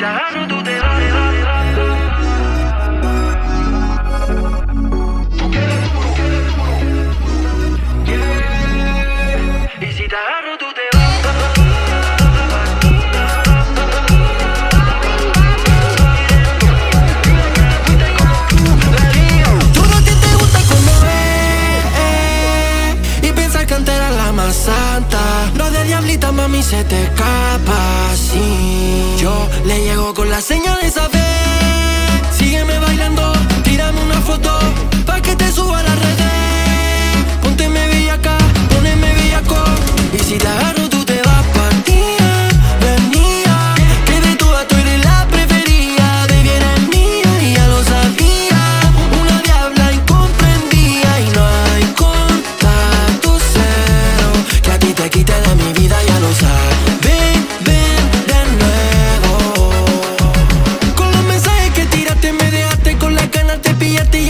agarro tú te vas. Y si te agarro tú te vas. Todo a ti te gusta como es y pensar que antes era la más santa. Lo de diablita, mami, se te escapa, sí. Yo le llego con la señal de saber. Sígueme bailando, tírame una foto pa' que te suba a las redes. Pónteme bellaca, poneme bellaco. Y si te agarro tú te vas partida, venía. Que de todas tú eres la preferida. De bien es mía y ya lo sabía. Una diabla incomprendida y no hay contacto cero que a ti te quite de mi vida, ya lo sabes. Ven de nuevo. Con los mensajes que tiraste me dejaste, con las ganas te pillaste.